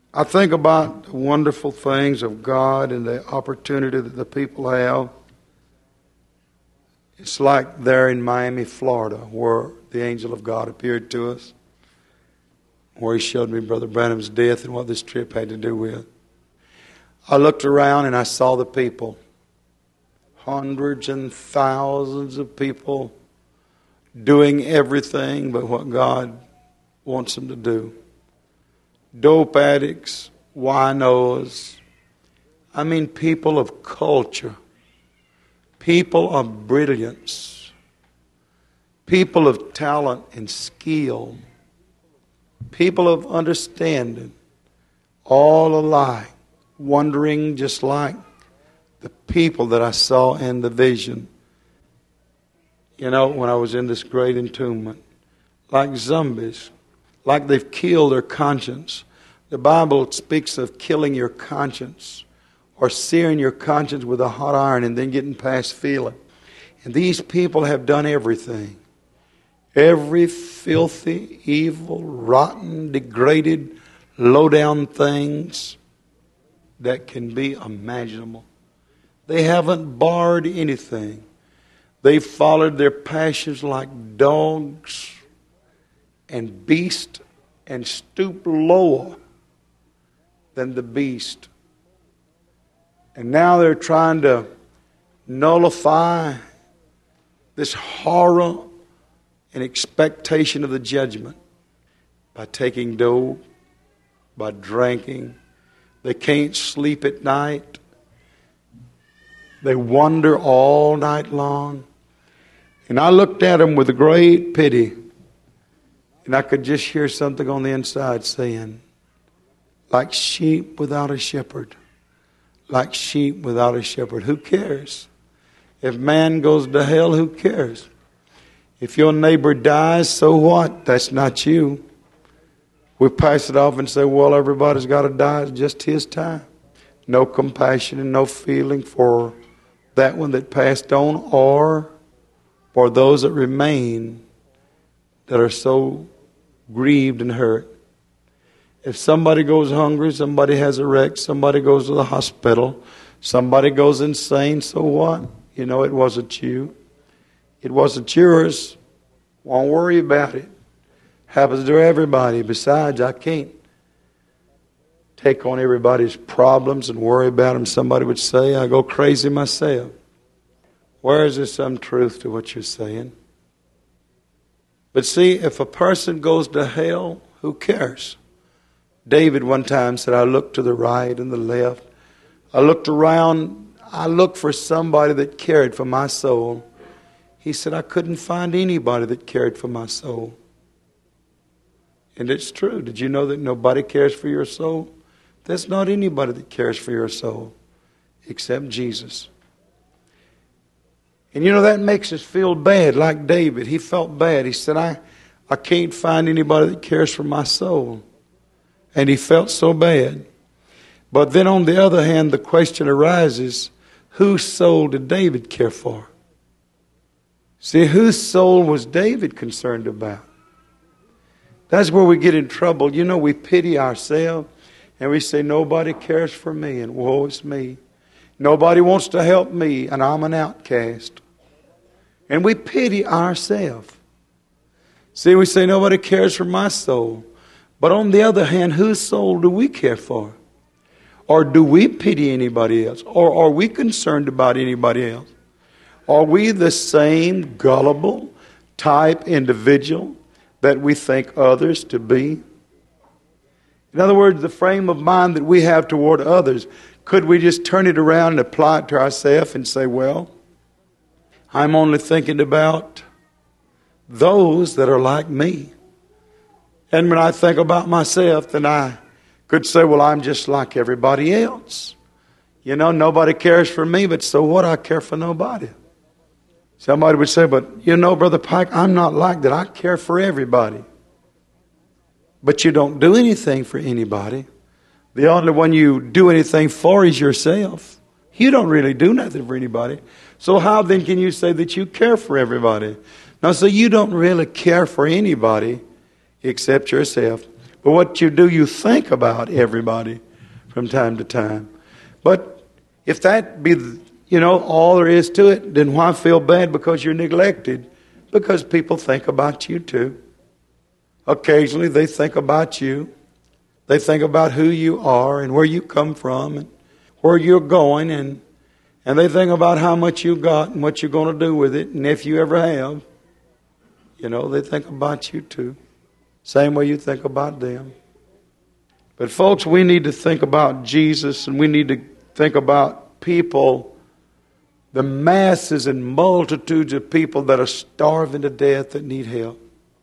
I think about the wonderful things of God and the opportunity that the people have. It's like there in Miami, Florida, where the angel of God appeared to us, where he showed me Brother Branham's death and what this trip had to do with. I looked around and I saw the people. Hundreds and thousands of people doing everything but what God wants them to do. Dope addicts, winos. I mean people of culture. People of brilliance. People of talent and skill. People of understanding. All alike. Wondering just like the people that I saw in the vision. You know, when I was in this great entombment. Like zombies. Like they've killed their conscience. The Bible speaks of killing your conscience. Or searing your conscience with a hot iron and then getting past feeling. And these people have done everything. Every filthy, evil, rotten, degraded, low-down things that can be imaginable. They haven't barred anything. They've followed their passions like dogs and beasts and stooped lower than the beast. And now they're trying to nullify this horror and expectation of the judgment by taking dope, by drinking. They can't sleep at night. They wander all night long. And I looked at them with great pity. And I could just hear something on the inside saying, like sheep without a shepherd. Like sheep without a shepherd. Who cares? If man goes to hell, who cares? If your neighbor dies, so what? That's not you. We pass it off and say, well, everybody's got to die. It's just his time. No compassion and no feeling for that one that passed on or for those that remain that are so grieved and hurt. If somebody goes hungry, somebody has a wreck, somebody goes to the hospital, somebody goes insane, so what? You know, it wasn't you. It wasn't yours. Won't worry about it. Happens to everybody. Besides, I can't take on everybody's problems and worry about them. Somebody would say, I go crazy myself. Where is there some truth to what you're saying? But see, if a person goes to hell, who cares? David one time said, I looked to the right and the left. I looked around. I looked for somebody that cared for my soul. He said, I couldn't find anybody that cared for my soul. And it's true. Did you know that nobody cares for your soul? There's not anybody that cares for your soul except Jesus. And you know, that makes us feel bad, like David. He felt bad. He said, I can't find anybody that cares for my soul. And he felt so bad. But then on the other hand, the question arises, whose soul did David care for? See, whose soul was David concerned about? That's where we get in trouble. You know, we pity ourselves and we say, nobody cares for me and woe is me. Nobody wants to help me and I'm an outcast. And we pity ourselves. See, we say, nobody cares for my soul. But on the other hand, whose soul do we care for? Or do we pity anybody else? Or are we concerned about anybody else? Are we the same gullible type individual that we think others to be? In other words, the frame of mind that we have toward others, could we just turn it around and apply it to ourselves and say, well, I'm only thinking about those that are like me. And when I think about myself, then I could say, well, I'm just like everybody else. You know, nobody cares for me, but so what? I care for nobody. Somebody would say, but you know, Brother Pike, I'm not like that. I care for everybody. But you don't do anything for anybody. The only one you do anything for is yourself. You don't really do nothing for anybody. So how then can you say that you care for everybody? Now, so you don't really care for anybody except yourself. But what you do, you think about everybody from time to time. But if that be, all there is to it, then why feel bad because you're neglected? Because people think about you too. Occasionally they think about you. They think about who you are and where you come from and where you're going, and they think about how much you got and what you're going to do with it, and if you ever have. They think about you too. Same way you think about them. But folks, we need to think about Jesus, and we need to think about people, the masses and multitudes of people that are starving to death that need help.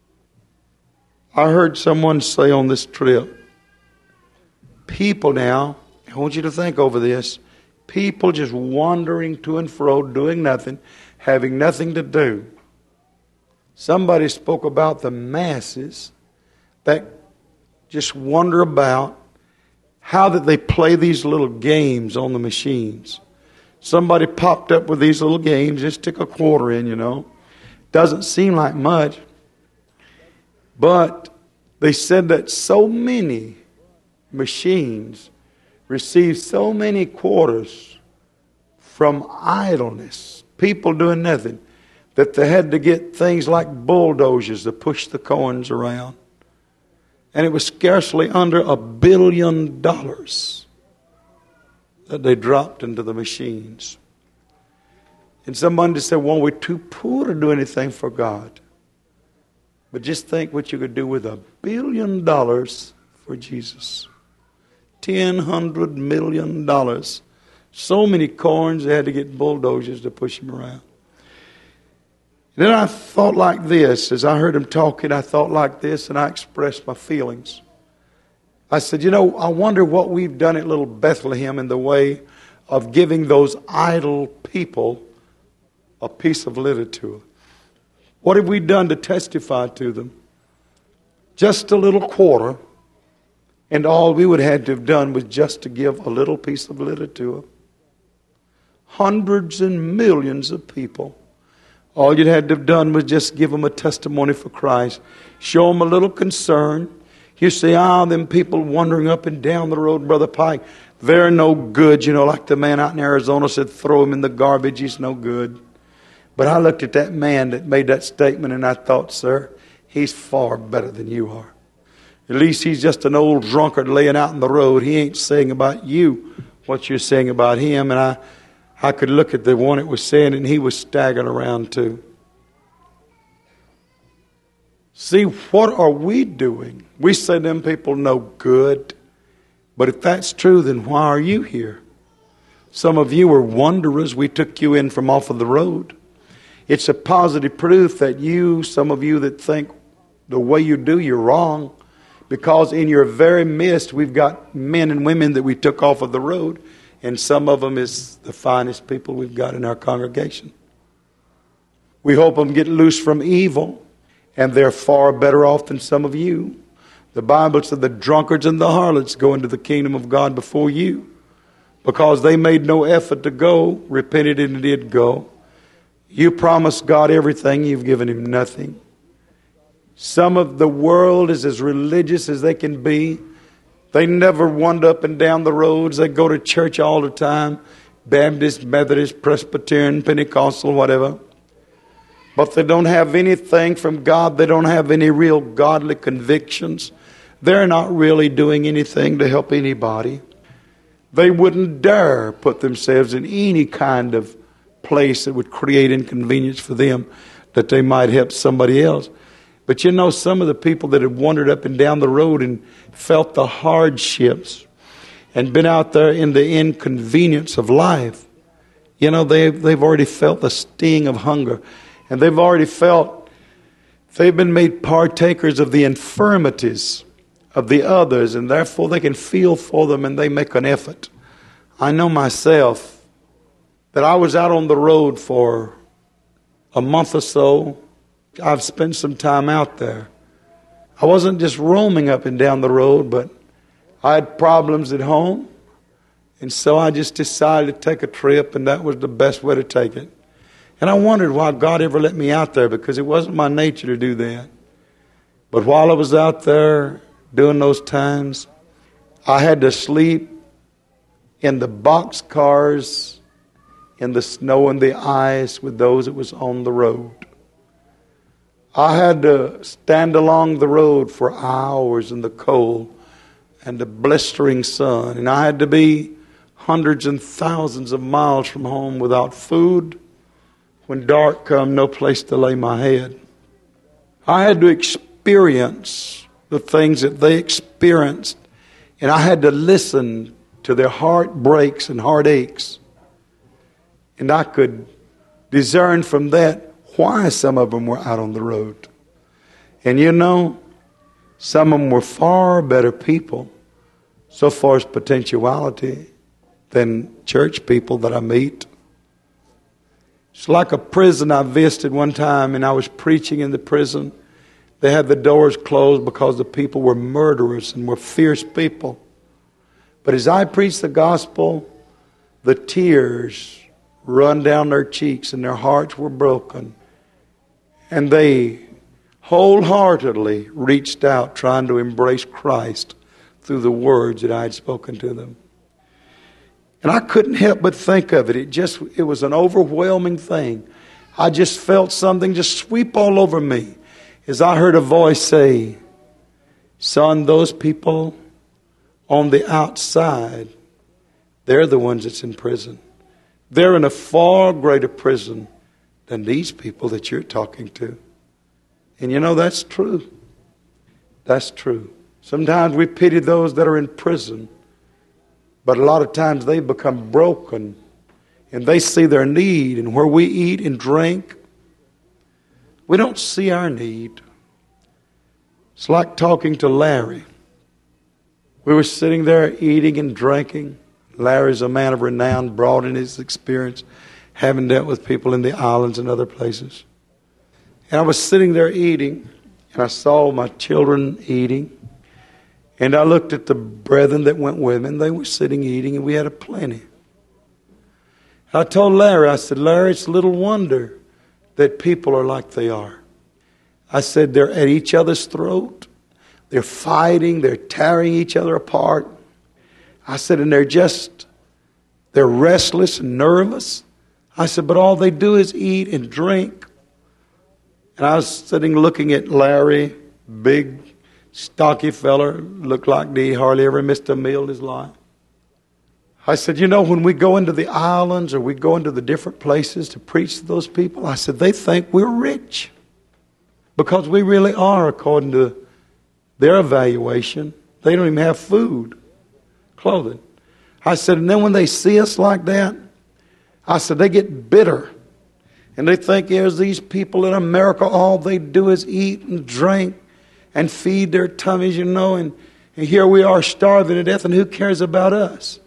I heard someone say on this trip, people now, I want you to think over this, people just wandering to and fro, doing nothing, having nothing to do. Somebody spoke about the masses that just wander about, how that they play these little games on the machines. Somebody popped up with these little games, just stick a quarter in, Doesn't seem like much. But they said that so many machines receive so many quarters from idleness, people doing nothing, that they had to get things like bulldozers to push the coins around. And it was scarcely under $1 billion that they dropped into the machines. And somebody said, well, we're too poor to do anything for God. But just think what you could do with $1 billion for Jesus. $100 million. So many coins, they had to get bulldozers to push them around. Then I thought like this. As I heard him talking, I thought like this, and I expressed my feelings. I said, I wonder what we've done at Little Bethlehem in the way of giving those idle people a piece of literature. What have we done to testify to them? Just a little quarter, and all we would have to have done was just to give a little piece of literature. Hundreds and millions of people. All you'd had to have done was just give them a testimony for Christ. Show them a little concern. You see, them people wandering up and down the road, Brother Pike, they're no good. Like the man out in Arizona said, throw him in the garbage, he's no good. But I looked at that man that made that statement and I thought, sir, he's far better than you are. At least he's just an old drunkard laying out in the road. He ain't saying about you what you're saying about him. And I could look at the one that was saying, and he was staggering around too. See, what are we doing? We say them people no good. But if that's true, then why are you here? Some of you are wanderers. We took you in from off of the road. It's a positive proof that some of you that think the way you do, you're wrong. Because in your very midst, we've got men and women that we took off of the road. And some of them is the finest people we've got in our congregation. We hope them get loose from evil. And they're far better off than some of you. The Bible said the drunkards and the harlots go into the kingdom of God before you. Because they made no effort to go, repented and did go. You promised God everything, you've given him nothing. Some of the world is as religious as they can be. They never wander up and down the roads. They go to church all the time. Baptist, Methodist, Presbyterian, Pentecostal, whatever. But they don't have anything from God. They don't have any real godly convictions. They're not really doing anything to help anybody. They wouldn't dare put themselves in any kind of place that would create inconvenience for them, that they might help somebody else. But some of the people that have wandered up and down the road and felt the hardships and been out there in the inconvenience of life, they've already felt the sting of hunger. And they've already felt they've been made partakers of the infirmities of the others, and therefore they can feel for them and they make an effort. I know myself that I was out on the road for a month or so. I've spent some time out there. I wasn't just roaming up and down the road, but I had problems at home. And so I just decided to take a trip, and that was the best way to take it. And I wondered why God ever let me out there, because it wasn't my nature to do that. But while I was out there during those times. I had to sleep in the boxcars, in the snow and the ice with those that was on the road. I had to stand along the road for hours in the cold and the blistering sun. And I had to be hundreds and thousands of miles from home without food. When dark come, no place to lay my head. I had to experience the things that they experienced. And I had to listen to their heartbreaks and heartaches. And I could discern from that why some of them were out on the road. And you know, some of them were far better people, so far as potentiality, than church people that I meet. It's like a prison I visited one time, and I was preaching in the prison. They had the doors closed because the people were murderers and were fierce people. But as I preached the gospel, the tears run down their cheeks and their hearts were broken. And they wholeheartedly reached out trying to embrace Christ through the words that I had spoken to them. And I couldn't help but think of it. It was an overwhelming thing. I just felt something just sweep all over me as I heard a voice say, "Son, those people on the outside, they're the ones that's in prison. They're in a far greater prison than these people that you're talking to." And you know, that's true. That's true. Sometimes we pity those that are in prison, but a lot of times they become broken and they see their need. And where we eat and drink, we don't see our need. It's like talking to Larry. We were sitting there eating and drinking. Larry's a man of renown, broad in his experience, having dealt with people in the islands and other places. And I was sitting there eating, and I saw my children eating. And I looked at the brethren that went with me, and they were sitting eating, and we had a plenty. I told Larry, I said, "Larry, it's little wonder that people are like they are." I said, they're at each other's throat. They're fighting. They're tearing each other apart. I said, and they're restless and nervous. I said, but all they do is eat and drink. And I was sitting looking at Larry, big, stocky feller, looked like he hardly ever missed a meal in his life. I said, you know, when we go into the islands or we go into the different places to preach to those people, I said, they think we're rich. Because we really are, according to their evaluation. They don't even have food, clothing. I said, and then when they see us like that, I said, they get bitter. And they think there's these people in America, all they do is eat and drink and feed their tummies, you know, and here we are starving to death, and who cares about us?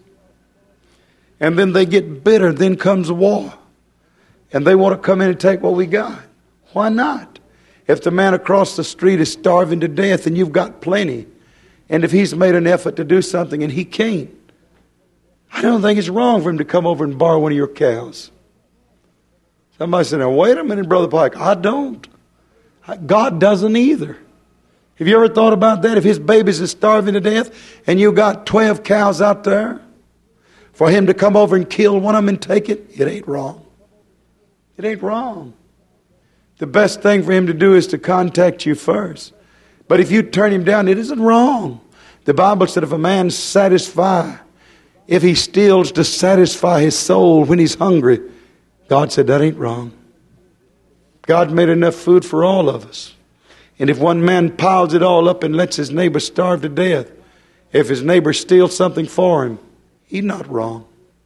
And then they get bitter. Then comes war. And they want to come in and take what we got. Why not? If the man across the street is starving to death and you've got plenty, and if he's made an effort to do something and he can't, I don't think it's wrong for him to come over and borrow one of your cows. Somebody said, now wait a minute, Brother Pike. I don't. God doesn't either. Have you ever thought about that? If his babies are starving to death and you got 12 cows out there, for him to come over and kill one of them and take it, it ain't wrong. It ain't wrong. The best thing for him to do is to contact you first. But if you turn him down, it isn't wrong. The Bible said if a man if he steals to satisfy his soul when he's hungry, God said that ain't wrong. God made enough food for all of us. And if one man piles it all up and lets his neighbor starve to death, if his neighbor steals something for him, he's not wrong.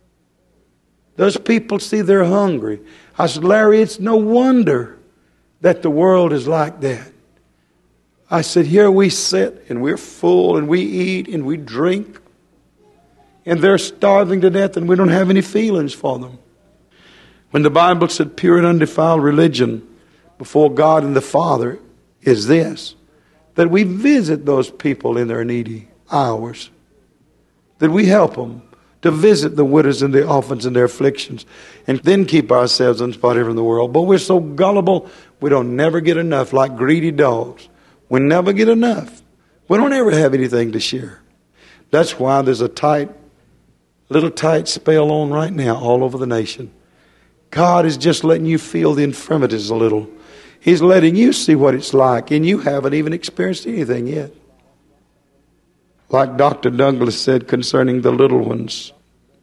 Those people see they're hungry. I said, Larry, it's no wonder that the world is like that. I said, here we sit and we're full and we eat and we drink. And they're starving to death and we don't have any feelings for them. When the Bible said pure and undefiled religion before God and the Father is this, that we visit those people in their needy hours, that we help them to visit the widows and the orphans and their afflictions, and then keep ourselves unspotted from the world. But we're so gullible, we don't never get enough, like greedy dogs. We never get enough. We don't ever have anything to share. That's why there's a little tight spell on right now all over the nation. God is just letting you feel the infirmities a little. He's letting you see what it's like, and you haven't even experienced anything yet. Like Dr. Douglas said concerning the little ones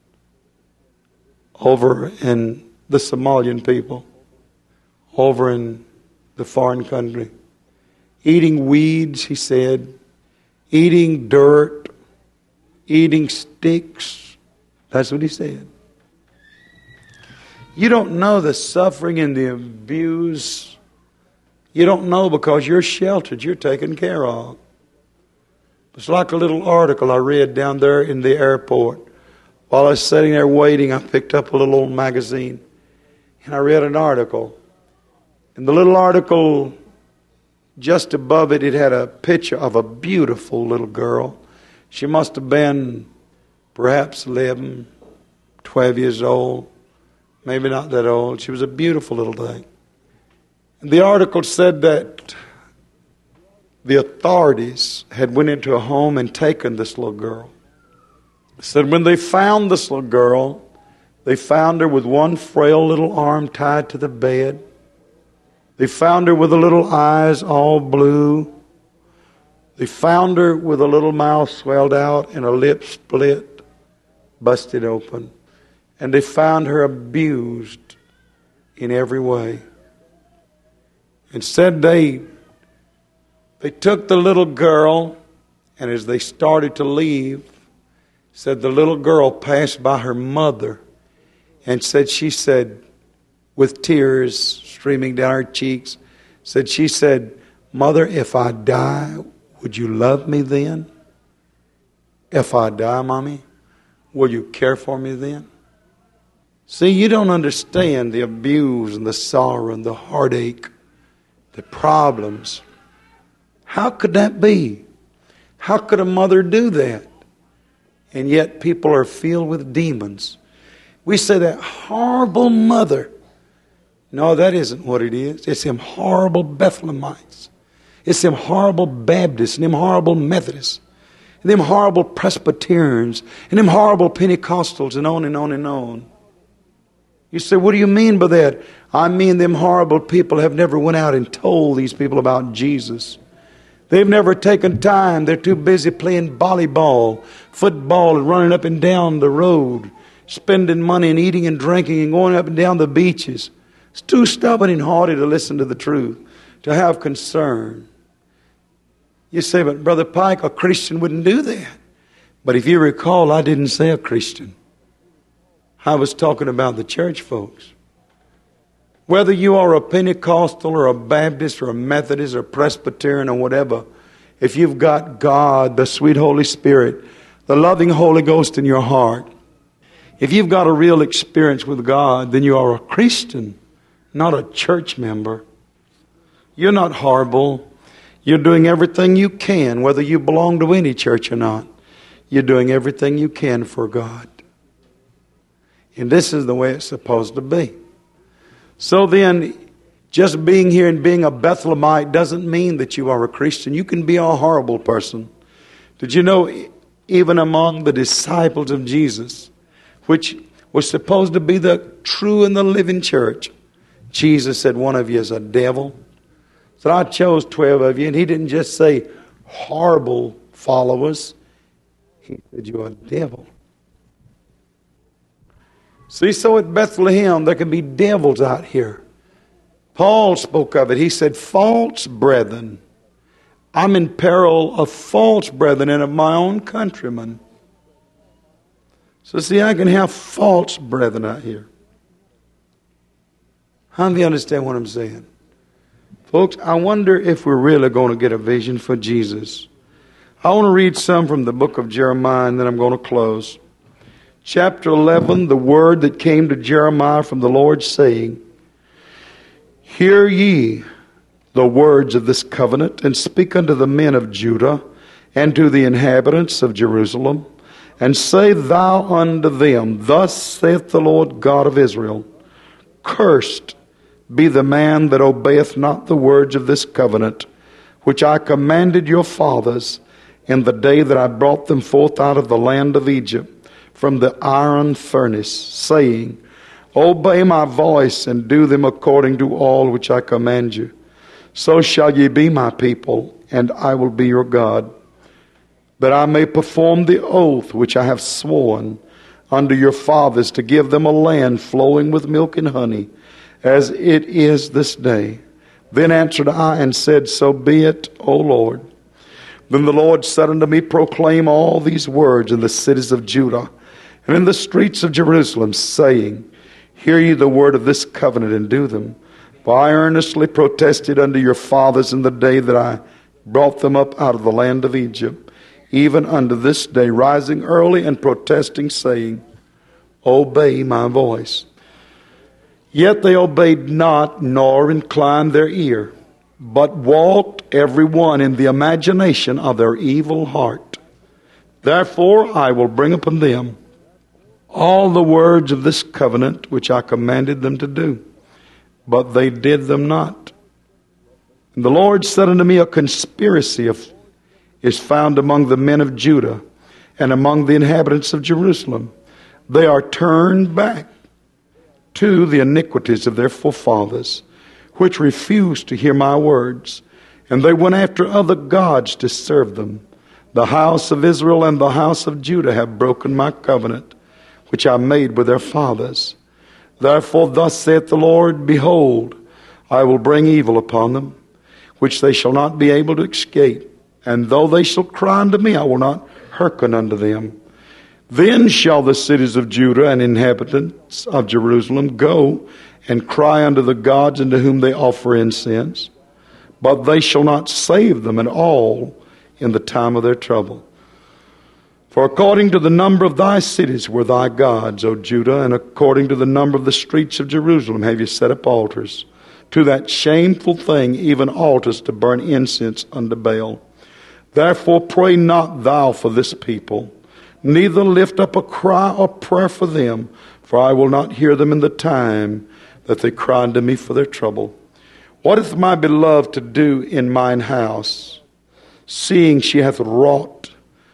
over in the Somalian people, over in the foreign country. Eating weeds, he said, eating dirt, eating sticks. That's what he said. You don't know the suffering and the abuse. You don't know because you're sheltered, you're taken care of. It's like a little article I read down there in the airport. While I was sitting there waiting, I picked up a little old magazine and I read an article. And the little article, just above it, it had a picture of a beautiful little girl. She must have been perhaps 11, 12 years old. Maybe not that old. She was a beautiful little thing. And the article said that the authorities had went into a home and taken this little girl. It said when they found this little girl, they found her with one frail little arm tied to the bed. They found her with the little eyes all blue. They found her with a little mouth swelled out and a lip split, busted open. And they found her abused in every way. And said they took the little girl, and as they started to leave, said the little girl passed by her mother, and she said, with tears streaming down her cheeks, she said, "Mother, if I die, would you love me then? If I die, Mommy, will you care for me then?" See, you don't understand the abuse and the sorrow and the heartache, the problems. How could that be? How could a mother do that? And yet people are filled with demons. We say that horrible mother. No, that isn't what it is. It's them horrible Bethlehemites. It's them horrible Baptists and them horrible Methodists and them horrible Presbyterians and them horrible Pentecostals and on and on and on. You say, what do you mean by that? I mean them horrible people have never went out and told these people about Jesus. They've never taken time. They're too busy playing volleyball, football, and running up and down the road, spending money and eating and drinking and going up and down the beaches. It's too stubborn and haughty to listen to the truth, to have concern. You say, but Brother Pike, a Christian wouldn't do that. But if you recall, I didn't say a Christian. I was talking about the church folks. Whether you are a Pentecostal or a Baptist or a Methodist or Presbyterian or whatever, if you've got God, the sweet Holy Spirit, the loving Holy Ghost in your heart, if you've got a real experience with God, then you are a Christian, not a church member. You're not horrible. You're doing everything you can, whether you belong to any church or not. You're doing everything you can for God. And this is the way it's supposed to be. So then, just being here and being a Bethlehemite doesn't mean that you are a Christian. You can be a horrible person. Did you know, even among the disciples of Jesus, which was supposed to be the true and the living church, Jesus said, one of you is a devil. So I chose 12 of you, and he didn't just say horrible followers. He said, you're a devil. See, so at Bethlehem, there can be devils out here. Paul spoke of it. He said, false brethren. I'm in peril of false brethren and of my own countrymen. So see, I can have false brethren out here. How do you understand what I'm saying? Folks, I wonder if we're really going to get a vision for Jesus. I want to read some from the book of Jeremiah, and then I'm going to close. Chapter 11, the word that came to Jeremiah from the Lord, saying, Hear ye the words of this covenant, and speak unto the men of Judah, and to the inhabitants of Jerusalem, and say thou unto them, Thus saith the Lord God of Israel, Cursed be the man that obeyeth not the words of this covenant, which I commanded your fathers, in the day that I brought them forth out of the land of Egypt from the iron furnace, saying, Obey my voice and do them according to all which I command you. So shall ye be my people, and I will be your God, that I may perform the oath which I have sworn unto your fathers, to give them a land flowing with milk and honey, as it is this day. Then answered I and said, So be it, O Lord. Then the Lord said unto me, Proclaim all these words in the cities of Judah and in the streets of Jerusalem, saying, Hear ye the word of this covenant, and do them. For I earnestly protested unto your fathers in the day that I brought them up out of the land of Egypt, even unto this day, rising early and protesting, saying, Obey my voice. Yet they obeyed not, nor inclined their ear, but walked every one in the imagination of their evil heart. Therefore I will bring upon them all the words of this covenant which I commanded them to do, but they did them not. And the Lord said unto me, A conspiracy is found among the men of Judah and among the inhabitants of Jerusalem. They are turned back to the iniquities of their forefathers, which refused to hear my words, and they went after other gods to serve them. The house of Israel and the house of Judah have broken my covenant, which I made with their fathers. Therefore thus saith the Lord, Behold, I will bring evil upon them, which they shall not be able to escape. And though they shall cry unto me, I will not hearken unto them. Then shall the cities of Judah and inhabitants of Jerusalem go and cry unto the gods unto whom they offer incense, but they shall not save them at all in the time of their trouble. For according to the number of thy cities were thy gods, O Judah, and according to the number of the streets of Jerusalem have you set up altars, to that shameful thing, even altars to burn incense unto Baal. Therefore pray not thou for this people, neither lift up a cry or prayer for them, for I will not hear them in the time that they cry unto me for their trouble. What hath my beloved to do in mine house, seeing she hath wrought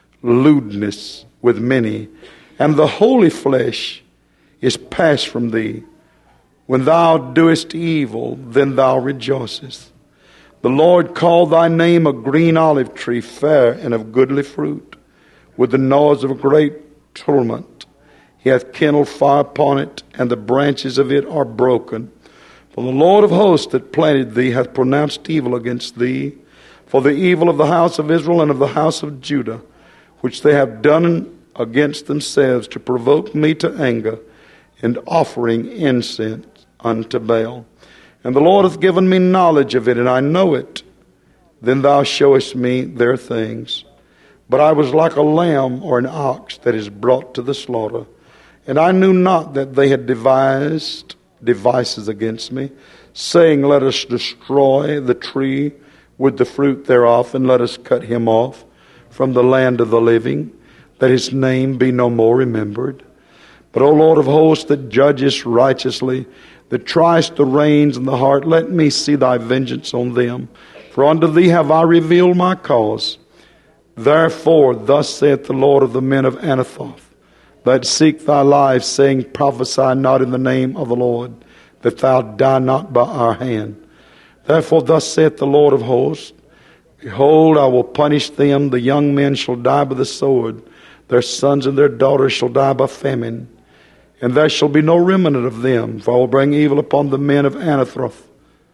lewdness with many, and the holy flesh is passed from thee? When thou doest evil, then thou rejoicest. The Lord called thy name a green olive tree, fair and of goodly fruit, with the noise of a great tumult. He hath kindled fire upon it, and the branches of it are broken. For the Lord of hosts that planted thee hath pronounced evil against thee, for the evil of the house of Israel and of the house of Judah, which they have done against themselves, to provoke me to anger, and offering incense unto Baal. And the Lord hath given me knowledge of it, and I know it. Then thou showest me their things. But I was like a lamb or an ox that is brought to the slaughter. And I knew not that they had devised devices against me, saying, Let us destroy the tree with the fruit thereof, and let us cut him off from the land of the living, that his name be no more remembered. But, O Lord of hosts, that judgest righteously, that triest the reins and the heart, let me see thy vengeance on them. For unto thee have I revealed my cause. Therefore, thus saith the Lord of the men of Anathoth, that seek thy life, saying, Prophesy not in the name of the Lord, that thou die not by our hand. Therefore, thus saith the Lord of hosts, Behold, I will punish them. The young men shall die by the sword. Their sons and their daughters shall die by famine. And there shall be no remnant of them. For I will bring evil upon the men of Anathoth,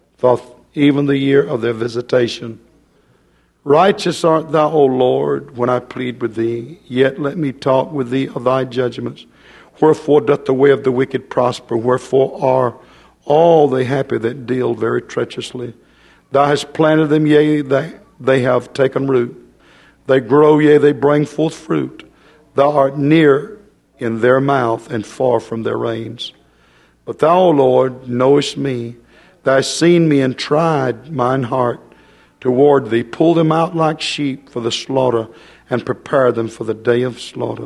even the year of their visitation. Righteous art thou, O Lord, when I plead with thee. Yet let me talk with thee of thy judgments. Wherefore doth the way of the wicked prosper? Wherefore are all they happy that deal very treacherously? Thou hast planted them, yea, they have taken root. They grow, yea, they bring forth fruit. Thou art near in their mouth and far from their reins. But thou, O Lord, knowest me. Thou hast seen me and tried mine heart toward thee. Pull them out like sheep for the slaughter, and prepare them for the day of slaughter.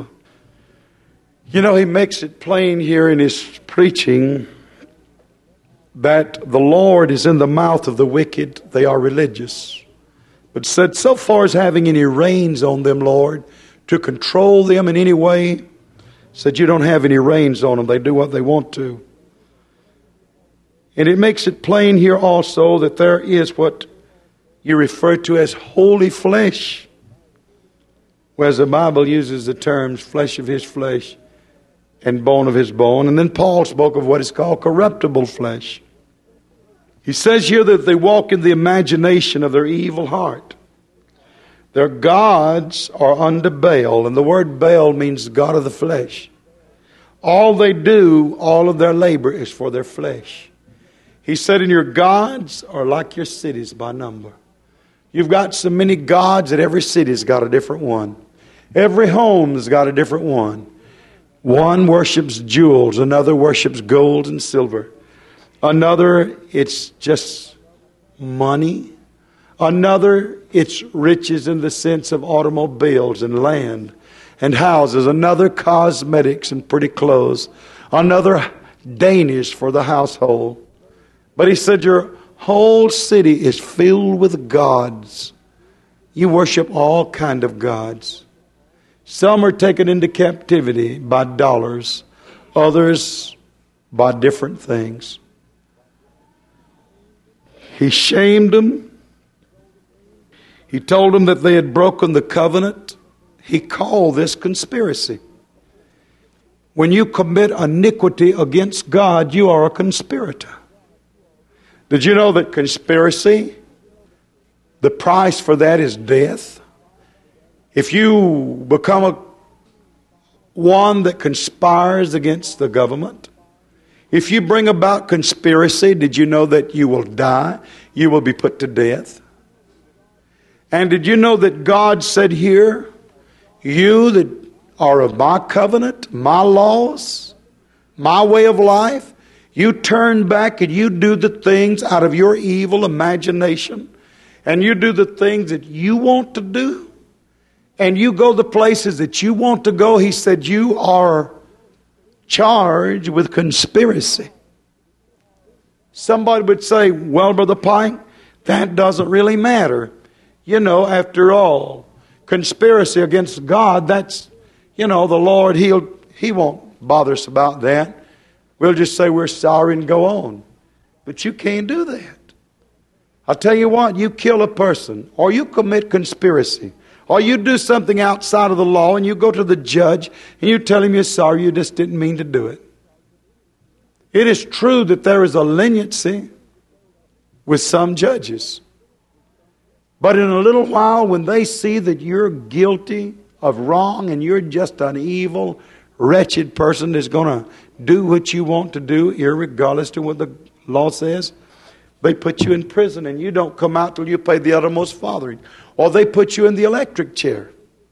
You know, he makes it plain here in his preaching that the Lord is in the mouth of the wicked. They are religious, But said, so far as having any reins on them, Lord, to control them in any way, said you don't have any reins on them. They do what they want to. And it makes it plain here also that there is what you refer to as holy flesh. Whereas the Bible uses the terms flesh of his flesh and bone of his bone. And then Paul spoke of what is called corruptible flesh. He says here that they walk in the imagination of their evil heart. Their gods are unto Baal, and the word Baal means God of the flesh. All they do, all of their labor is for their flesh. He said, and your gods are like your cities by number. You've got so many gods that every city's got a different one. Every home's got a different one. One worships jewels, another worships gold and silver. Another, it's just money. Another, it's riches in the sense of automobiles and land and houses. Another, cosmetics and pretty clothes. Another, Danish for the household. But he said, your whole city is filled with gods. You worship all kind of gods. Some are taken into captivity by dollars. Others by different things. He shamed them. He told them that they had broken the covenant. He called this conspiracy. When you commit iniquity against God, you are a conspirator. Did you know that conspiracy, the price for that is death? If you become one that conspires against the government, if you bring about conspiracy, did you know that you will die? You will be put to death. And did you know that God said here, you that are of my covenant, my laws, my way of life, you turn back and you do the things out of your evil imagination, and you do the things that you want to do, and you go the places that you want to go. He said you are charged with conspiracy. Somebody would say, well, Brother Pike, that doesn't really matter. You know, after all, conspiracy against God, that's, the Lord, He won't bother us about that. We'll just say we're sorry and go on. But you can't do that. I'll tell you what, you kill a person, or you commit conspiracy, or you do something outside of the law, and you go to the judge, and you tell him you're sorry, you just didn't mean to do it. It is true that there is a leniency with some judges. But in a little while, when they see that you're guilty of wrong, and you're just an evil, wretched person that's going to do what you want to do, irregardless to what the law says, they put you in prison, and you don't come out till you pay the uttermost farthing. Or they put you in the electric chair.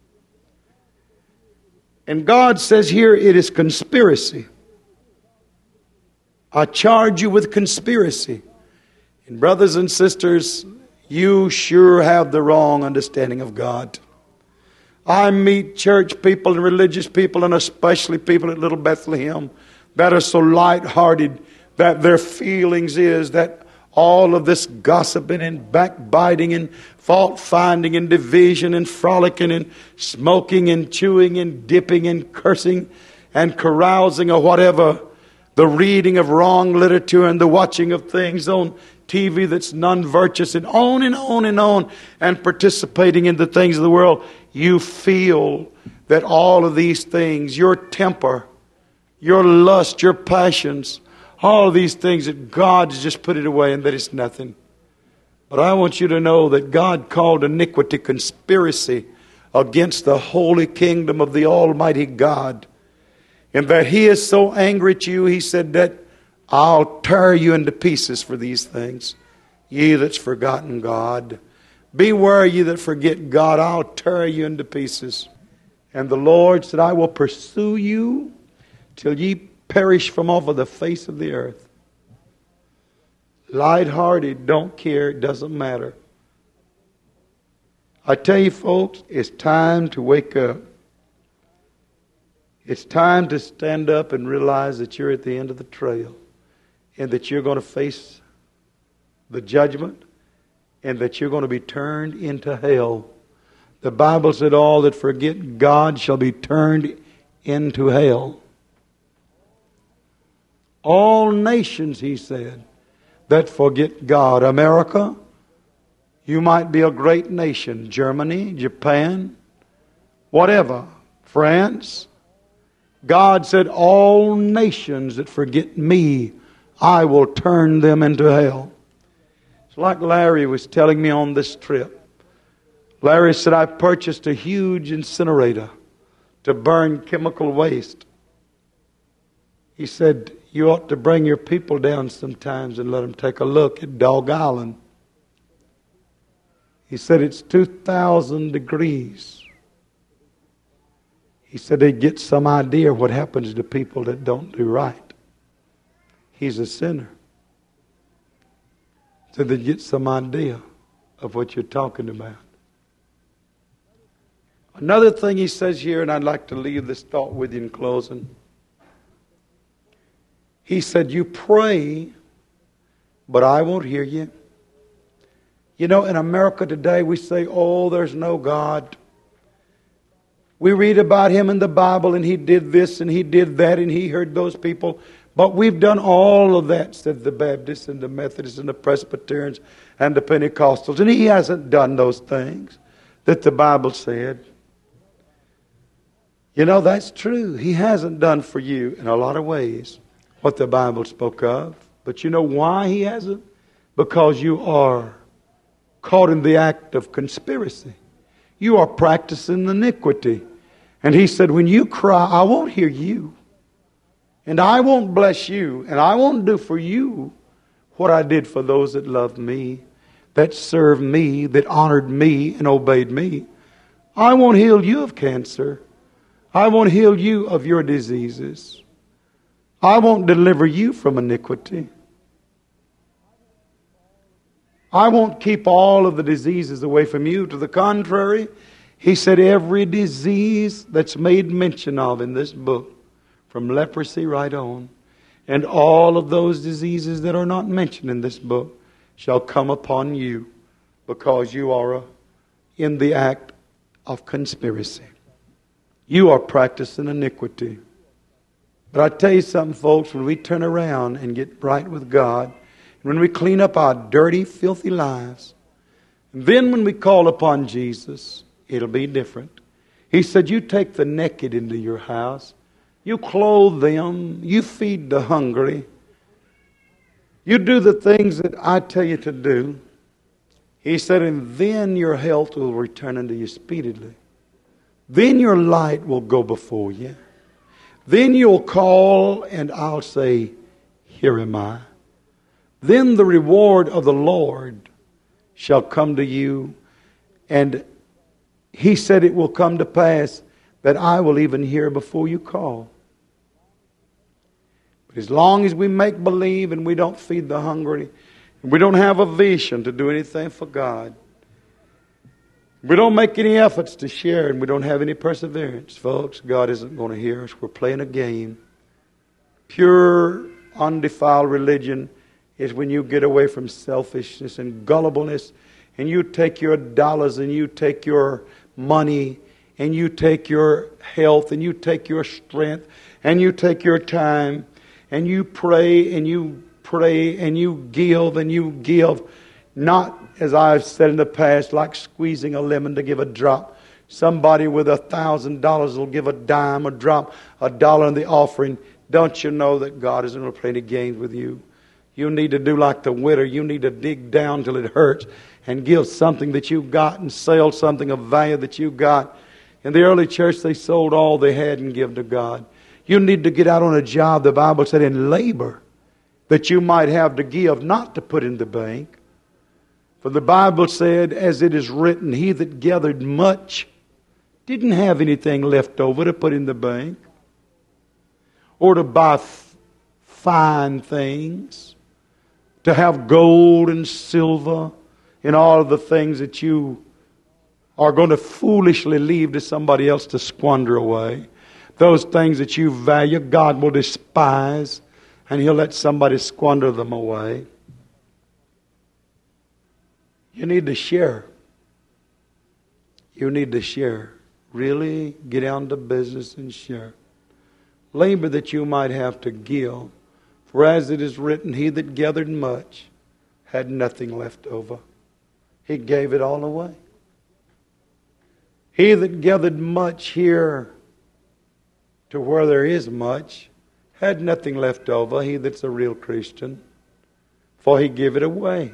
And God says here it is conspiracy. I charge you with conspiracy. And brothers and sisters, you sure have the wrong understanding of God. I meet church people and religious people, and especially people at Little Bethlehem, that are so light-hearted that their feelings is that all of this gossiping and backbiting and fault-finding and division and frolicking and smoking and chewing and dipping and cursing and carousing or whatever, the reading of wrong literature and the watching of things on TV that's non-virtuous and on and on and on, and participating in the things of the world, you feel that all of these things, your temper, your lust, your passions, all of these things, that God has just put it away and that it's nothing. But I want you to know that God called iniquity conspiracy against the holy kingdom of the Almighty God. And that He is so angry at you, He said that I'll tear you into pieces for these things. Ye that's forgotten God. Beware ye that forget God, I'll tear you into pieces. And the Lord said, I will pursue you till ye perish from off of the face of the earth. Light-hearted, don't care, it doesn't matter. I tell you folks, it's time to wake up. It's time to stand up and realize that you're at the end of the trail, and that you're going to face the judgment, and that you're going to be turned into hell. The Bible said all that forget God shall be turned into hell. All nations, he said, that forget God. America, you might be a great nation. Germany, Japan, whatever. France. God said, all nations that forget me, I will turn them into hell. It's like Larry was telling me on this trip. Larry said, I purchased a huge incinerator to burn chemical waste. He said, you ought to bring your people down sometimes and let them take a look at Dog Island. He said, it's 2,000 degrees. He said, they'd get some idea what happens to people that don't do right. He's a sinner. So they'd get some idea of what you're talking about. Another thing he says here, and I'd like to leave this thought with you in closing. He said, you pray, but I won't hear you. You know, in America today, we say, oh, there's no God. We read about him in the Bible, and he did this, and he did that, and he heard those people. But we've done all of that, said the Baptists, and the Methodists, and the Presbyterians, and the Pentecostals. And he hasn't done those things that the Bible said. You know, that's true. He hasn't done for you in a lot of ways what the Bible spoke of. But you know why he hasn't? Because you are caught in the act of conspiracy. You are practicing iniquity. And he said, when you cry, I won't hear you. And I won't bless you. And I won't do for you what I did for those that loved me, that served me, that honored me and obeyed me. I won't heal you of cancer. I won't heal you of your diseases. I won't deliver you from iniquity. I won't keep all of the diseases away from you. To the contrary, he said every disease that's made mention of in this book, from leprosy right on, and all of those diseases that are not mentioned in this book shall come upon you because you are in the act of conspiracy. You are practicing iniquity. But I tell you something, folks, when we turn around and get right with God, when we clean up our dirty, filthy lives, then when we call upon Jesus, it'll be different. He said, you take the naked into your house, you clothe them, you feed the hungry, you do the things that I tell you to do. He said, and then your health will return unto you speedily. Then your light will go before you. Then you'll call and I'll say, here am I. Then the reward of the Lord shall come to you. And he said it will come to pass that I will even hear before you call. But as long as we make believe and we don't feed the hungry, and we don't have a vision to do anything for God, we don't make any efforts to share, and we don't have any perseverance, folks, God isn't going to hear us. We're playing a game. Pure, undefiled religion is when you get away from selfishness and gullibleness, and you take your dollars and you take your money and you take your health and you take your strength and you take your time and you pray and you pray and you give, not, as I've said in the past, like squeezing a lemon to give a drop. Somebody with $1,000 will give a dime, a drop, $1 in the offering. Don't you know that God isn't going to play any games with you? You need to do like the widow. You need to dig down till it hurts and give something that you got and sell something of value that you got. In the early church, they sold all they had and give to God. You need to get out on a job, the Bible said, in labor, that you might have to give, not to put in the bank. For the Bible said, as it is written, he that gathered much didn't have anything left over to put in the bank or to buy fine things, to have gold and silver and all of the things that you are going to foolishly leave to somebody else to squander away. Those things that you value, God will despise, and he'll let somebody squander them away. You need to share. You need to share. Really get down to business and share. Labor that you might have to give. For as it is written, he that gathered much had nothing left over. He gave it all away. He that gathered much here to where there is much had nothing left over. He that's a real Christian. For he gave it away.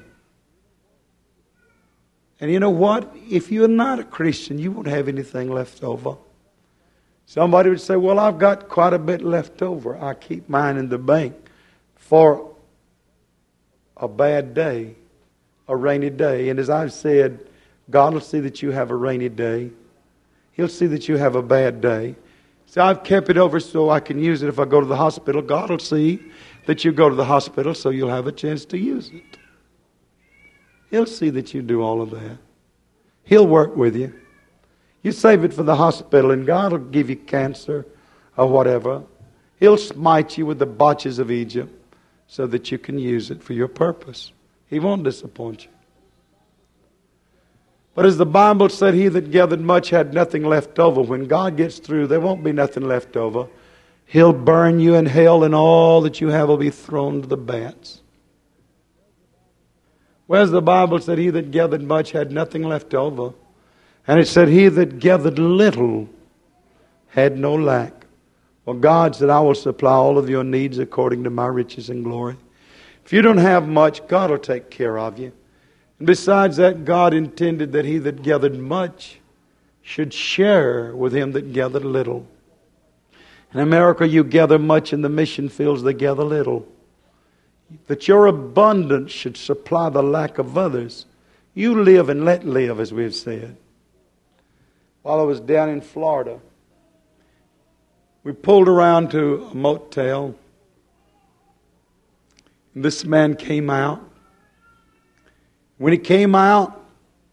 And you know what? If you're not a Christian, you won't have anything left over. Somebody would say, well, I've got quite a bit left over. I keep mine in the bank for a bad day, a rainy day. And as I've said, God will see that you have a rainy day. He'll see that you have a bad day. So I've kept it over so I can use it if I go to the hospital. God will see that you go to the hospital so you'll have a chance to use it. He'll see that you do all of that. He'll work with you. You save it for the hospital and God will give you cancer or whatever. He'll smite you with the botches of Egypt so that you can use it for your purpose. He won't disappoint you. But as the Bible said, he that gathered much had nothing left over. When God gets through, there won't be nothing left over. He'll burn you in hell and all that you have will be thrown to the bats. Whereas the Bible said, he that gathered much had nothing left over. And it said, he that gathered little had no lack. Well, God said, I will supply all of your needs according to my riches and glory. If you don't have much, God will take care of you. And besides that, God intended that he that gathered much should share with him that gathered little. In America, you gather much. In the mission fields, they gather little. That your abundance should supply the lack of others. You live and let live, as we've said. While I was down in Florida, we pulled around to a motel. And this man came out. When he came out,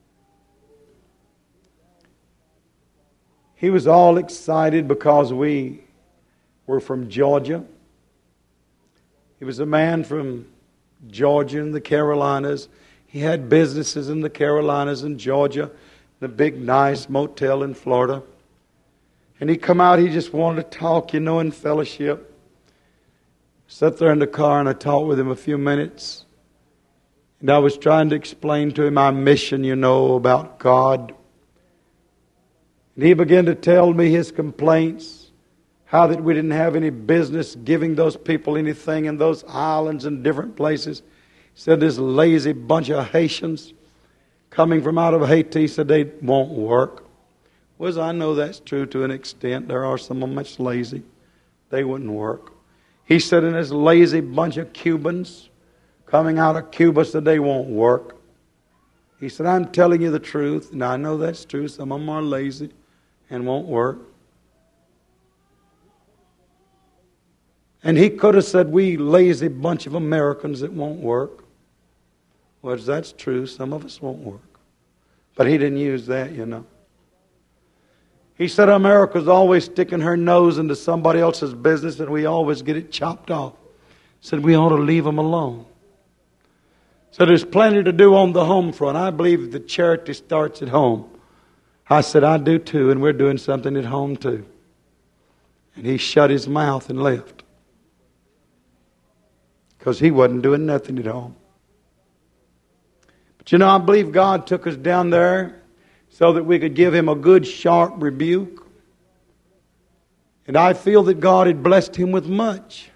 he was all excited because we were from Georgia. He was a man from Georgia and the Carolinas. He had businesses in the Carolinas and Georgia, in a big, nice motel in Florida. And he come out, he just wanted to talk, in fellowship. Sat there in the car and I talked with him a few minutes. And I was trying to explain to him my mission, about God. And he began to tell me his complaints. How that we didn't have any business giving those people anything in those islands and different places. He said this lazy bunch of Haitians coming from out of Haiti said they won't work. Well, I know that's true to an extent. There are some of them that's lazy. They wouldn't work. He said, and this lazy bunch of Cubans coming out of Cuba said they won't work. He said, I'm telling you the truth. Now, I know that's true. Some of them are lazy and won't work. And he could have said, we lazy bunch of Americans that won't work. Well, that's true. Some of us won't work. But he didn't use that, He said America's always sticking her nose into somebody else's business and we always get it chopped off. Said we ought to leave them alone. So there's plenty to do on the home front. I believe the charity starts at home. I said, I do too, and we're doing something at home too. And he shut his mouth and left. Because he wasn't doing nothing at home. But I believe God took us down there so that we could give him a good sharp rebuke. And I feel that God had blessed him with much.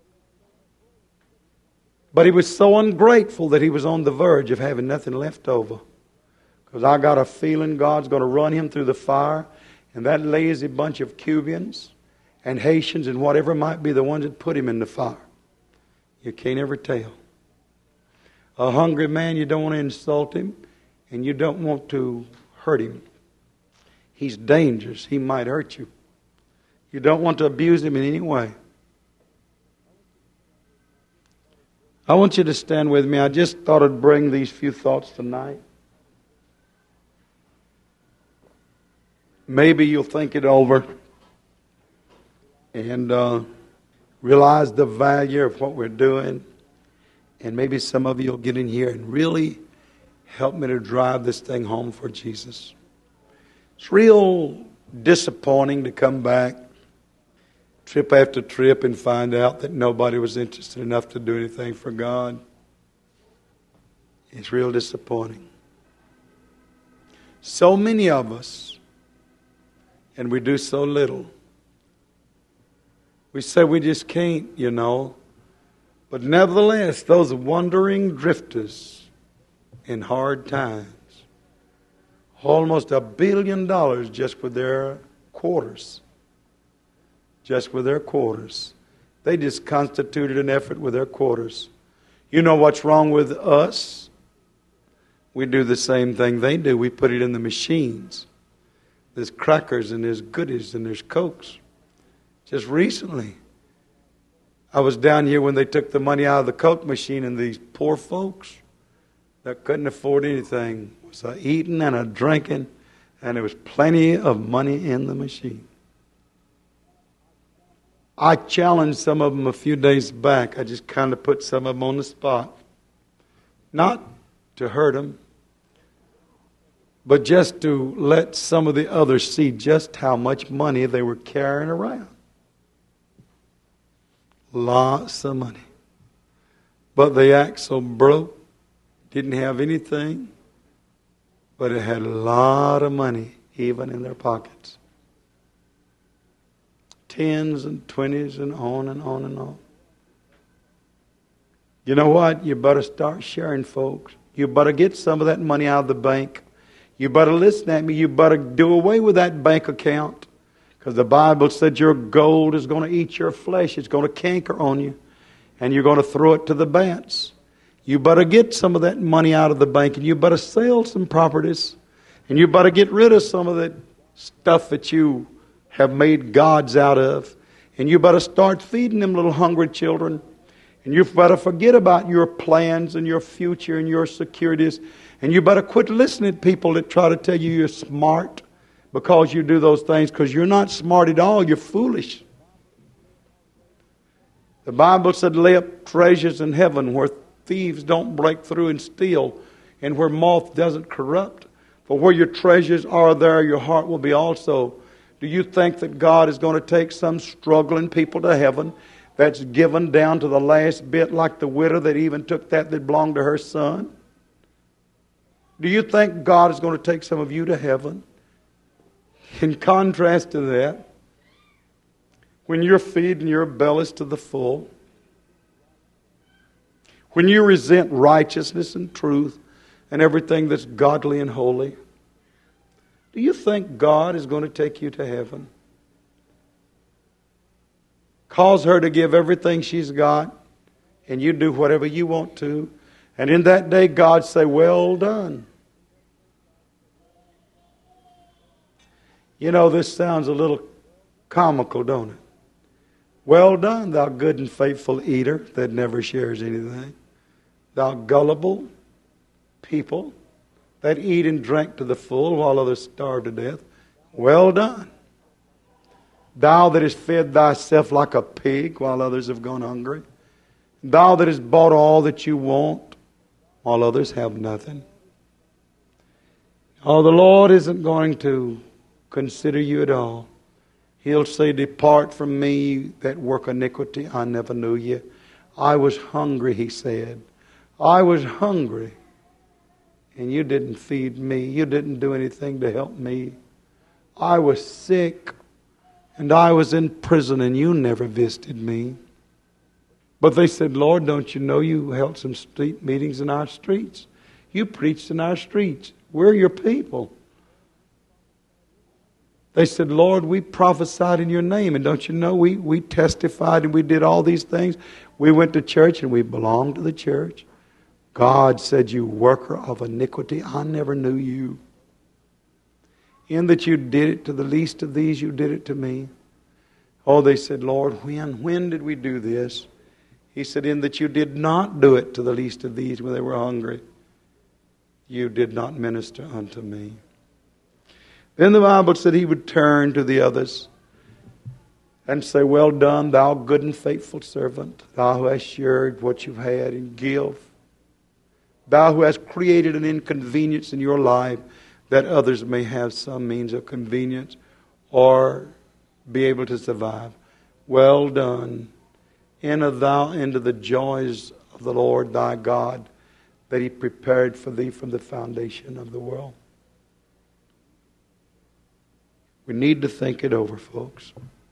But he was so ungrateful that he was on the verge of having nothing left over. Because I got a feeling God's going to run him through the fire. And that lazy bunch of Cubans and Haitians and whatever might be the ones that put him in the fire. You can't ever tell. A hungry man, you don't want to insult him. And you don't want to hurt him. He's dangerous. He might hurt you. You don't want to abuse him in any way. I want you to stand with me. I just thought I'd bring these few thoughts tonight. Maybe you'll think it over and realize the value of what we're doing. And maybe some of you will get in here and really Help me to drive this thing home for Jesus. It's real disappointing to come back trip after trip and find out that nobody was interested enough to do anything for God. It's real disappointing. So many of us, and we do so little. We say we just can't, you know. But nevertheless, those wandering drifters in hard times, almost $1 billion just with their quarters. Just with their quarters. They just constituted an effort with their quarters. You know what's wrong with us? We do the same thing they do. We put it in the machines. There's crackers and there's goodies and there's Cokes. Just recently, I was down here when they took the money out of the Coke machine, and these poor folks that couldn't afford anything was eating and a drinking, and there was plenty of money in the machine. I challenged some of them a few days back. I just kind of put some of them on the spot. Not to hurt them, but just to let some of the others see just how much money they were carrying around. Lots of money. But they act so broke, didn't have anything, but it had a lot of money even in their pockets. Tens and twenties and on and on and on. You know what? You better start sharing, folks. You better get some of that money out of the bank. You better listen at me. You better do away with that bank account. Because the Bible said your gold is going to eat your flesh. It's going to canker on you. And you're going to throw it to the bats. You better get some of that money out of the bank. And you better sell some properties. And you better get rid of some of that stuff that you have made gods out of. And you better start feeding them little hungry children. And you better forget about your plans and your future and your securities. And you better quit listening to people that try to tell you you're smart because you do those things, because you're not smart at all. You're foolish. The Bible said, lay up treasures in heaven where thieves don't break through and steal, and where moth doesn't corrupt. For where your treasures are, there your heart will be also. Do you think that God is going to take some struggling people to heaven that's given down to the last bit, like the widow that even took that belonged to her son? Do you think God is going to take some of you to heaven? In contrast to that, when you're feeding your bellies to the full, when you resent righteousness and truth and everything that's godly and holy, do you think God is going to take you to heaven? Cause her to give everything she's got, and you do whatever you want to, and in that day God say, well done. You know, this sounds a little comical, don't it? Well done, thou good and faithful eater that never shares anything. Thou gullible people that eat and drink to the full while others starve to death. Well done. Thou that hast fed thyself like a pig while others have gone hungry. Thou that hast bought all that you want while others have nothing. Oh, the Lord isn't going to consider you at all. He'll say, depart from me that work iniquity. I never knew you. I was hungry, he said. I was hungry. And you didn't feed me. You didn't do anything to help me. I was sick. And I was in prison and you never visited me. But they said, Lord, don't you know you held some street meetings in our streets? You preached in our streets. We're your people. They said, Lord, we prophesied in your name. And don't you know, we testified and we did all these things. We went to church and we belonged to the church. God said, you worker of iniquity, I never knew you. In that you did it to the least of these, you did it to me. Oh, they said, Lord, when did we do this? He said, in that you did not do it to the least of these when they were hungry, you did not minister unto me. Then the Bible said he would turn to the others and say, well done, thou good and faithful servant, thou who hast shared what you've had, and give. Thou who hast created an inconvenience in your life that others may have some means of convenience or be able to survive. Well done. Enter thou into the joys of the Lord thy God that He prepared for thee from the foundation of the world. We need to think it over, folks.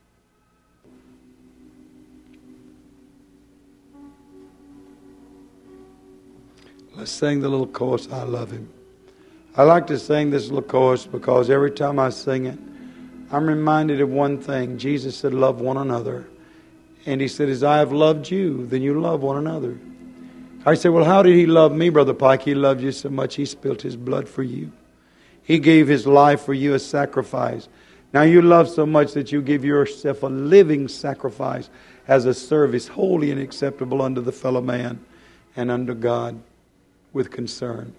Let's sing the little chorus, I Love Him. I like to sing this little chorus because every time I sing it, I'm reminded of one thing. Jesus said, love one another. And He said, as I have loved you, then you love one another. I say, well, how did He love me, Brother Pike? He loved you so much, He spilt His blood for you. He gave His life for you as sacrifice. Now you love so much that you give yourself a living sacrifice as a service, holy and acceptable unto the fellow man and unto God with concern.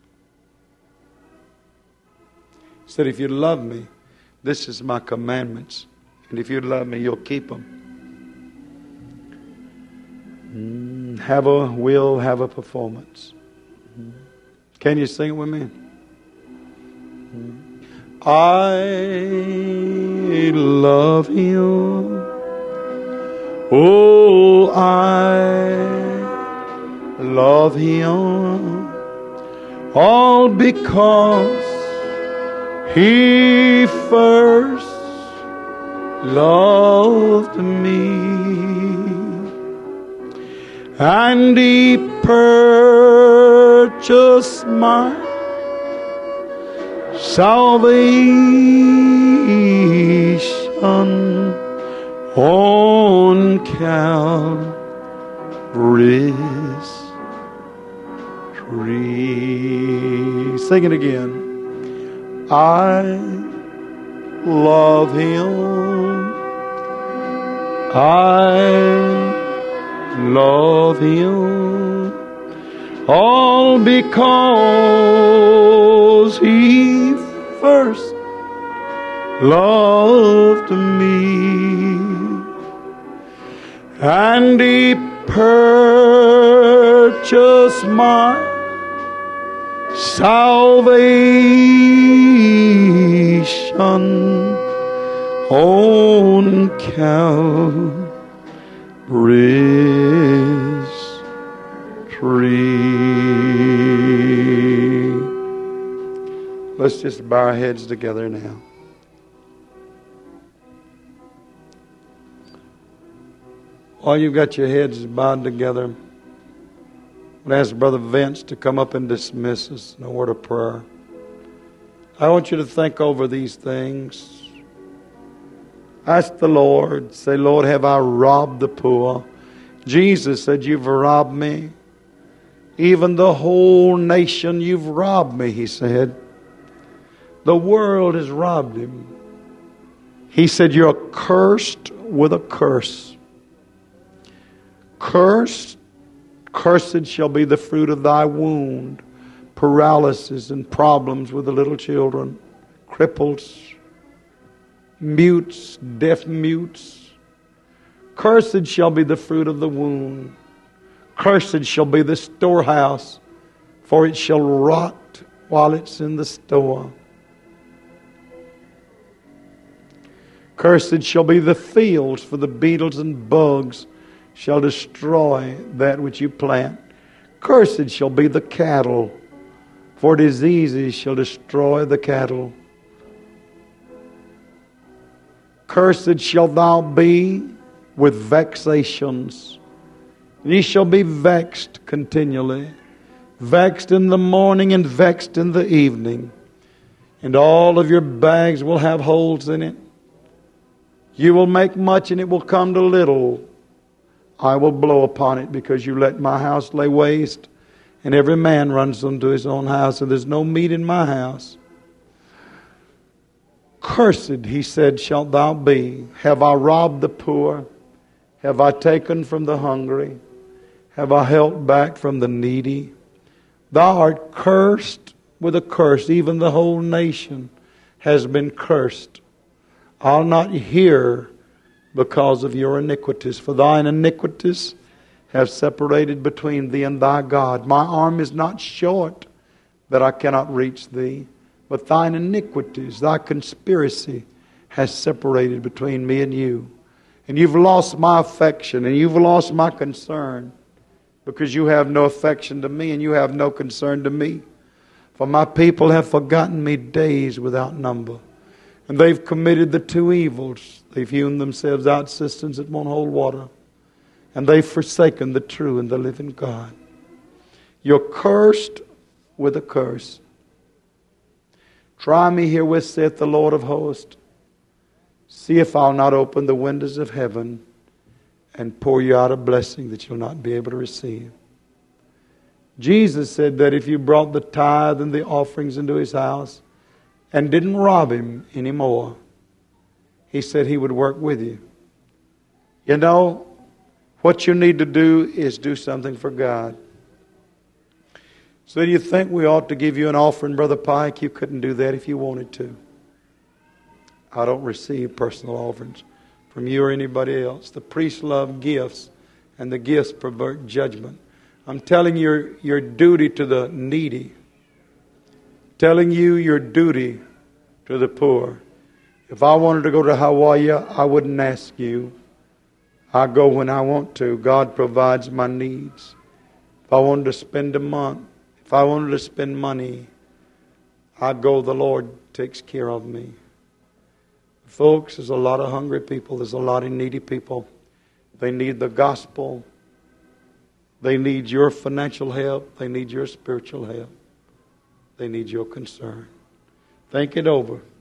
He said, if you love me, this is my commandments. And if you love me, you'll keep them. Have a will, have a performance. Can you sing it with me? I love Him. Oh, I love Him. All because He first loved me. And He purchased my salvation on Calvary's tree. Sing it again. I love Him. I love Him, all because He first loved me, and He purchased my salvation on Calvary's tree. Let's just bow our heads together now. While you've got your heads bowed together, I'm going to ask Brother Vince to come up and dismiss us in a word of prayer. I want you to think over these things. Ask the Lord. Say, Lord, have I robbed the poor? Jesus said, you've robbed me. Even the whole nation, you've robbed me, He said. The world has robbed Him. He said, you're cursed with a curse. Cursed shall be the fruit of thy wound. Paralysis and problems with the little children. Cripples. Mutes, deaf mutes. Cursed shall be the fruit of the womb. Cursed shall be the storehouse, for it shall rot while it's in the store. Cursed shall be the fields, for the beetles and bugs shall destroy that which you plant. Cursed shall be the cattle, for diseases shall destroy the cattle. Cursed shalt thou be with vexations. Ye shall be vexed continually. Vexed in the morning and vexed in the evening. And all of your bags will have holes in it. You will make much and it will come to little. I will blow upon it because you let my house lay waste. And every man runs unto his own house, and there's no meat in my house. Cursed, He said, shalt thou be. Have I robbed the poor? Have I taken from the hungry? Have I held back from the needy? Thou art cursed with a curse. Even the whole nation has been cursed. I'll not hear because of your iniquities. For thine iniquities have separated between thee and thy God. My arm is not short that I cannot reach thee, but thine iniquities, thy conspiracy has separated between me and you. And you've lost my affection, and you've lost my concern, because you have no affection to me, and you have no concern to me. For my people have forgotten me days without number. And they've committed the two evils. They've hewn themselves out cisterns that won't hold water. And they've forsaken the true and the living God. You're cursed with a curse. Try me herewith, saith the Lord of hosts. See if I'll not open the windows of heaven and pour you out a blessing that you'll not be able to receive. Jesus said that if you brought the tithe and the offerings into His house and didn't rob Him anymore, He said He would work with you. You know, what you need to do is do something for God. So do you think we ought to give you an offering, Brother Pike? You couldn't do that if you wanted to. I don't receive personal offerings from you or anybody else. The priests love gifts, and the gifts pervert judgment. I'm telling you your duty to the needy. Telling you your duty to the poor. If I wanted to go to Hawaii, I wouldn't ask you. I go when I want to. God provides my needs. If I wanted to spend a month, if I wanted to spend money, I'd go. The Lord takes care of me. Folks, there's a lot of hungry people. There's a lot of needy people. They need the gospel. They need your financial help. They need your spiritual help. They need your concern. Think it over.